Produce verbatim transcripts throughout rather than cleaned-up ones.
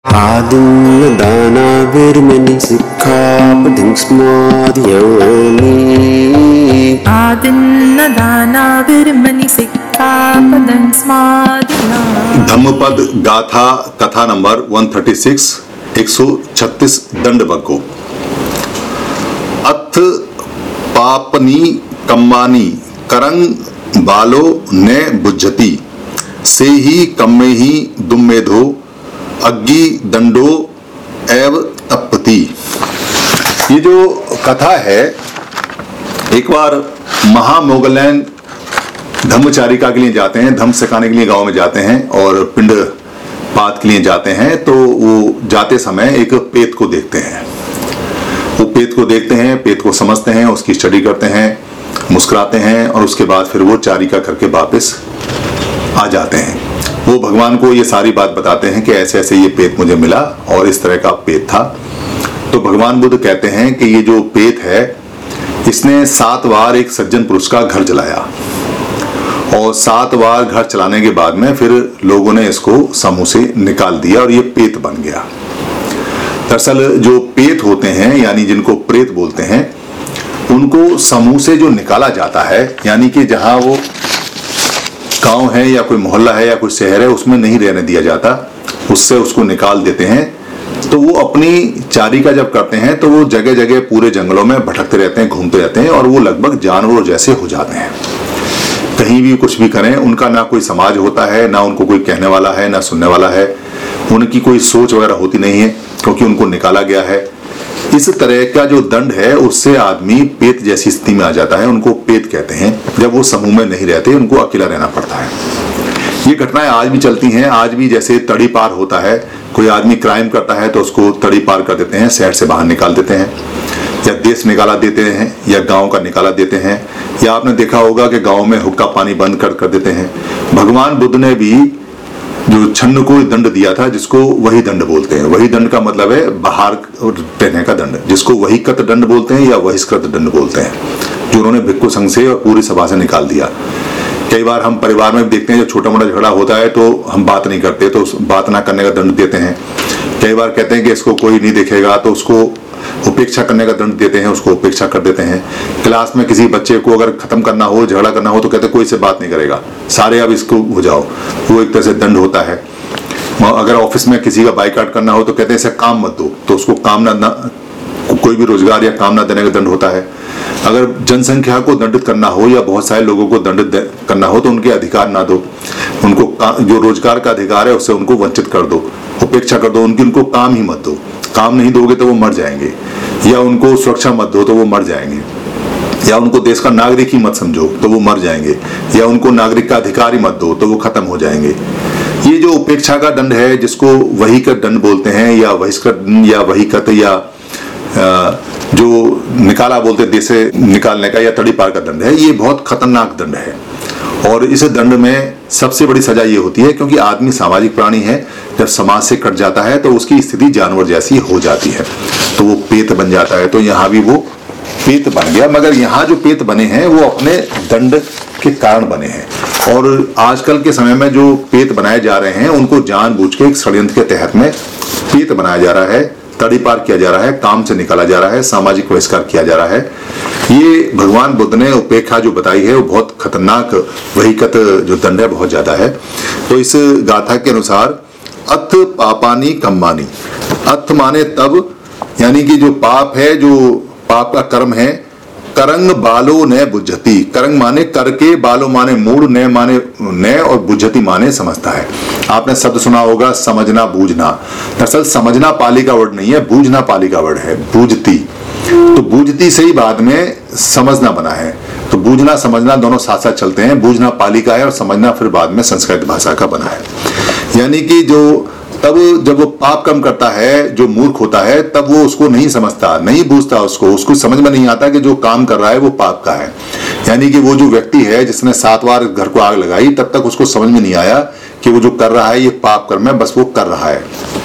आदिन्न दानाविर्मणि सिक्खापदं स्मादयामि आदिन्न दानाविर्मणि सिक्खापदं स्मादयामि। धम्मपद गाथा कथा नंबर एक सौ छत्तीस एक सौ छत्तीस दंड बग्गो। अथ पापनी कम्मानी करंग बालो ने बुज्झति से ही कम्मे ही दुम्मेधो अग्गी दंडो एव तपति। ये जो कथा है, एक बार महामोगलैन धम्मचारिका के लिए जाते हैं, धम्म सिखाने के लिए गांव में जाते हैं और पिंड पात के लिए जाते हैं। तो वो जाते समय एक पेत को देखते हैं। वो पेत को देखते हैं, पेत को समझते हैं, उसकी स्टडी करते हैं, मुस्कुराते हैं और उसके बाद फिर वो चारिका करके वापस आ जाते हैं। वो भगवान को ये सारी बात बताते हैं कि ऐसे ऐसे ये पेत मुझे मिला और इस तरह का पेत था। तो भगवान बुद्ध कहते हैं कि ये जो पेत है, इसने सात बार एक सज्जन पुरुष का घर जलाया और सात बार घर चलाने के बाद में फिर लोगों ने इसको समूह से निकाल दिया और ये पेत बन गया। दरअसल जो पेत होते हैं, यानी जिनको प्रेत बोलते हैं, उनको समूह से जो निकाला जाता है, यानी कि जहां वो गांव है या कोई मोहल्ला है या कोई शहर है, उसमें नहीं रहने दिया जाता, उससे उसको निकाल देते हैं। तो वो अपनी चारिका जब करते हैं तो वो जगह जगह पूरे जंगलों में भटकते रहते हैं, घूमते रहते हैं और वो लगभग जानवरों जैसे हो जाते हैं। कहीं भी कुछ भी करें, उनका ना कोई समाज होता है, ना उनको कोई कहने वाला है, ना सुनने वाला है, उनकी कोई सोच वगैरह होती नहीं है, क्योंकि उनको निकाला गया है। इस तरह का जो दंड है, उससे आदमी पेत जैसी स्थिति में आ जाता है, उनको पेत कहते हैं। जब वो समूह में नहीं रहते, उनको अकेला रहना पड़ता है। ये घटनाएं आज भी चलती हैं। आज भी जैसे तड़ी पार होता है, कोई आदमी क्राइम करता है तो उसको तड़ी पार कर देते हैं, शहर से बाहर निकाल देते हैं, या देश निकाला देते हैं, या गांव का निकाला देते हैं, या आपने देखा होगा कि गांव में हुक्का पानी बंद कर कर देते हैं। भगवान बुद्ध ने भी जो छन्न को दंड दिया था, जिसको वही दंड बोलते हैं। वही दंड का मतलब है बाहर रहने का दंड, जिसको वही कत दंड बोलते हैं या वहिष्कृत दंड बोलते हैं, जो उन्होंने भिक्खु संघ से और पूरी सभा से निकाल दिया। कई बार हम परिवार में देखते हैं, जो छोटा मोटा झगड़ा होता है तो हम बात नहीं करते, तो बात ना करने का दंड देते हैं। कई बार कहते हैं कि इसको कोई नहीं देखेगा, तो उसको उपेक्षा करने का दंड देते हैं, उसको उपेक्षा कर देते हैं। क्लास में किसी बच्चे को अगर खत्म करना हो, झगड़ा करना हो, तो कहते हैं कोई से बात नहीं करेगा, सारे अब इसको हो जाओ। वो एक तरह से दंड होता है। अगर ऑफिस में किसी का बाइकाट करना हो तो कहते हैं इसे काम मत दो, तो उसको काम ना, ना कोई भी रोजगार या काम ना देने का दंड होता है। अगर जनसंख्या को दंडित करना हो या बहुत सारे लोगों को दंडित करना हो तो उनके अधिकार ना दो, उनको जो रोजगार का अधिकार है उससे उनको वंचित कर दो, उपेक्षा कर दो, उनकी उनको काम ही मत दो। काम नहीं दोगे तो वो मर जाएंगे, या उनको सुरक्षा मत दो तो वो मर जाएंगे, या उनको देश का नागरिक ही मत समझो तो वो मर जाएंगे, या उनको नागरिक का अधिकार ही मत दो तो वो खत्म हो जाएंगे। ये जो उपेक्षा का दंड है, जिसको वही का दंड बोलते हैं, या वहिष्कृत या वही कत, या जो निकाला बोलते देश से निकालने का, या तड़ी पार का दंड है, ये बहुत खतरनाक दंड है। और इस दंड में सबसे बड़ी सजा ये होती है, क्योंकि आदमी सामाजिक प्राणी है, जब समाज से कट जाता है तो उसकी स्थिति जानवर जैसी हो जाती है, तो वो पेत बन जाता है। तो यहाँ भी वो पेत बन गया, मगर यहाँ जो पेत बने हैं वो अपने दंड के कारण बने हैं। और आजकल के समय में जो पेत बनाए जा रहे हैं, उनको जानबूझ के एक षड्यंत्र के तहत में पेत बनाया जा रहा है, तड़ी पार किया जा रहा है, काम से निकाला जा रहा है, सामाजिक बहिष्कार किया जा रहा है। ये भगवान बुद्ध ने उपेक्षा जो बताई है वो बहुत खतरनाक वहीकत जो दंड है, बहुत ज्यादा है। तो इस गाथा के अनुसार अथ पापानी कम्मानी, अथ माने तब, यानी कि जो पाप है, जो पाप का कर्म है, करंग बालो ने बुझती। करंग माने करके, बालो माने मूड, ने माने ने, और बुझती माने समझता है। आपने शब्द सुना होगा समझना, बूझना। दरअसल समझना पाली का वर्ड नहीं है, बूझना पाली का वर्ड है, बूझती। तो बूझती से ही बाद में समझना बना है। तो बूझना समझना दोनों साथ साथ चलते हैं। बूझना पाली का है और समझना फिर बाद में संस्कृत भाषा का बना है। यानी कि जो तब जब वो पाप कम करता है, जो मूर्ख होता है, तब वो उसको नहीं समझता, नहीं बूझता, उसको उसको समझ में नहीं आता कि जो काम कर रहा है वो पाप का है। यानी कि वो जो व्यक्ति है जिसने सात बार घर को आग लगाई, तब तक उसको समझ में नहीं आया कि वो जो कर रहा है ये पाप कर्म है, बस वो कर रहा है।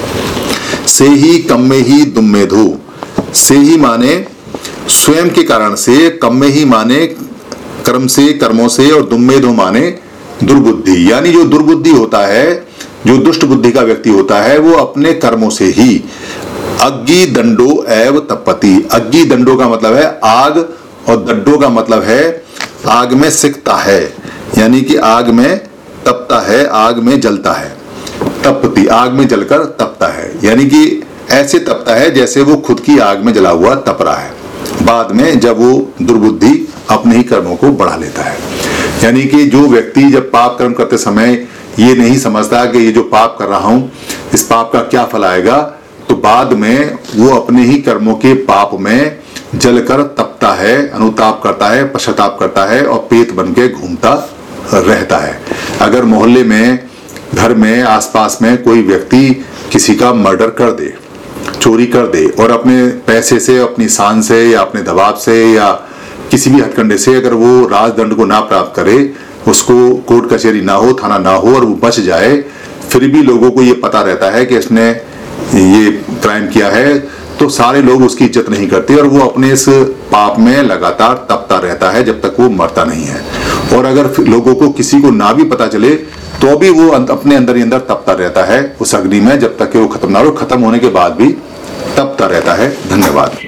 से ही कम्मे ही दुम्मेधो, से ही माने स्वयं के कारण से, कम्मे ही माने कर्म से, कर्मों से, और दुम्मेधो माने दुर्बुद्धि। यानी जो दुर्बुद्धि होता है जो दुष्ट बुद्धि का व्यक्ति होता है वो अपने कर्मों से ही अग्नि दंडो एव तपति। अग्नि दंडो का मतलब है आग और दंडो का मतलब है आग में सिकता है, यानी कि आग में तपता है, आग में जलता है। तपति आग में जलकर तपता है, यानी कि ऐसे तपता है जैसे वो खुद की आग में जला हुआ तप रहा है, बाद में जब वो दुर्बुद्धि अपने ही कर्मों को बढ़ा लेता है। यानी कि जो व्यक्ति जब पाप कर्म करते समय ये नहीं समझता कि ये जो पाप कर रहा हूं इस पाप का क्या फल आएगा, तो बाद में वो अपने ही कर्मों के पाप में जलकर तपता है, अनुताप करता है, पश्चाताप करता है और पेट बन के घूमता रहता है। अगर मोहल्ले में, घर में, आसपास में कोई व्यक्ति किसी का मर्डर कर दे, चोरी कर दे और अपने पैसे से, अपनी शान से या अपने दबाव से या किसी भी हथकंडे से अगर वो राजदंड को ना प्राप्त करे, उसको कोर्ट कचहरी ना हो, थाना ना हो और वो बच जाए, फिर भी लोगों को ये पता रहता है कि इसने ये क्राइम किया है, तो सारे लोग उसकी इज्जत नहीं करते और वो अपने इस पाप में लगातार तपता रहता है जब तक वो मरता नहीं है। और अगर लोगों को किसी को ना भी पता चले तो भी वो अपने अंदर ही अंदर तपता रहता है उस अग्नि में जब तक कि वो खत्म ना हो, खत्म होने के बाद भी तपता रहता है। धन्यवाद।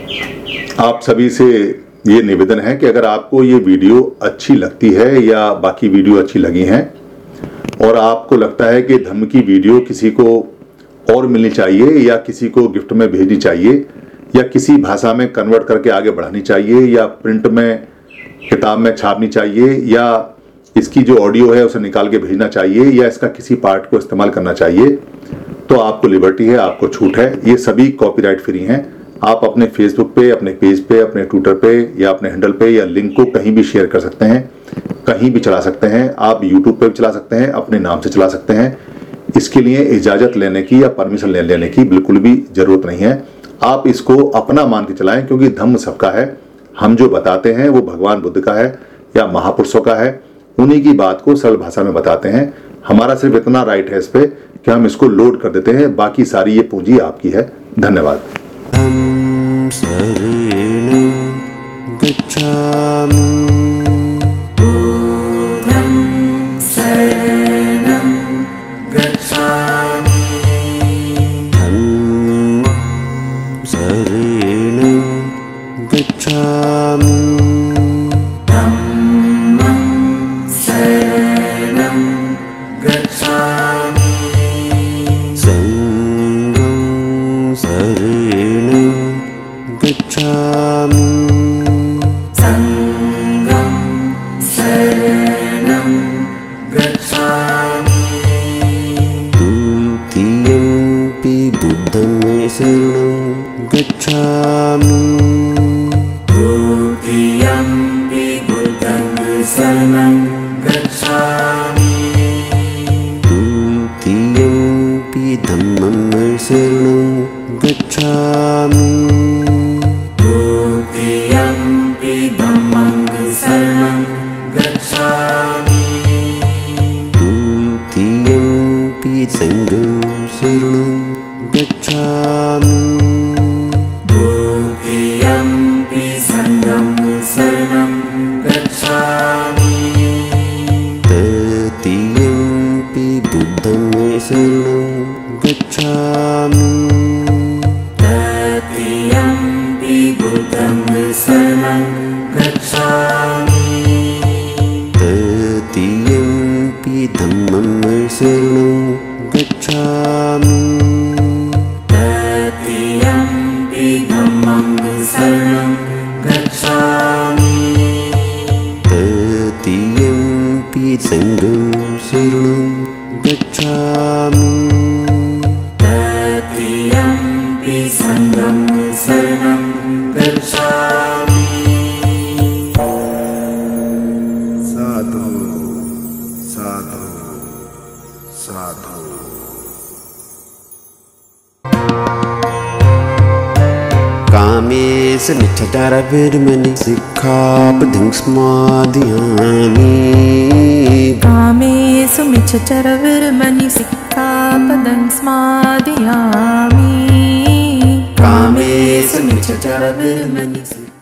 आप सभी से ये निवेदन है कि अगर आपको ये वीडियो अच्छी लगती है या बाकी वीडियो अच्छी लगी हैं और आपको लगता है कि धम्म की वीडियो किसी को और मिलनी चाहिए या किसी को गिफ्ट में भेजनी चाहिए या किसी भाषा में कन्वर्ट करके आगे बढ़ानी चाहिए या प्रिंट में किताब में छापनी चाहिए या इसकी जो ऑडियो है उसे निकाल के भेजना चाहिए या इसका किसी पार्ट को इस्तेमाल करना चाहिए, तो आपको लिबर्टी है, आपको छूट है। ये सभी कॉपीराइट फ्री हैं। आप अपने फेसबुक पे, अपने पेज पे, अपने ट्विटर पे या अपने हैंडल पे या लिंक को कहीं भी शेयर कर सकते हैं, कहीं भी चला सकते हैं। आप यूट्यूब पे भी चला सकते हैं, अपने नाम से चला सकते हैं। इसके लिए इजाजत लेने की या परमिशन ले लेने की बिल्कुल भी जरूरत नहीं है। आप इसको अपना मान के चलाएं, क्योंकि धम्म सबका है। हम जो बताते हैं वो भगवान बुद्ध का है या महापुरुषों का है, उन्हीं की बात को सरल भाषा में बताते हैं। हमारा सिर्फ इतना राइट है इस पे कि हम इसको लोड कर देते हैं, बाकी सारी ये पूंजी आपकी है। धन्यवाद। Tam saranam gacchami. Buddham saranam gacchami. Dhammam saranam gacchami. Dhammam saranam gacchami. Sangham saranam gacchami. Sangham saranam gacchami. Dutiyampi buddham saranam gacchami. Dutiyampi buddham saranam gacchami. Dutiyampi dhammam saranam gacchami. Dutiyampi dhammam saranam gacchami. Dutiyampi sangham saranam gacchami. Dutiyampi sangham saranam gacchami. Tatiyampi buddham saranam gacchami. Tatiyampi buddham saranam gacchami. Tatiyampi dhammam saranam gacchami. Tatiyampi dhammam saranam gacchami. Tatiyampi sangham saranam gacchami. Tatiyampi sangham saranam gacchami. साधु साधु साधु। कामेश मिच्छाचारा विरमणि सिक्खापदं समादयामि। कामेषु मिच्छचरविर्मणि सिक्खापदं समादयामि. कामेषु मिच्छचरविर्मणि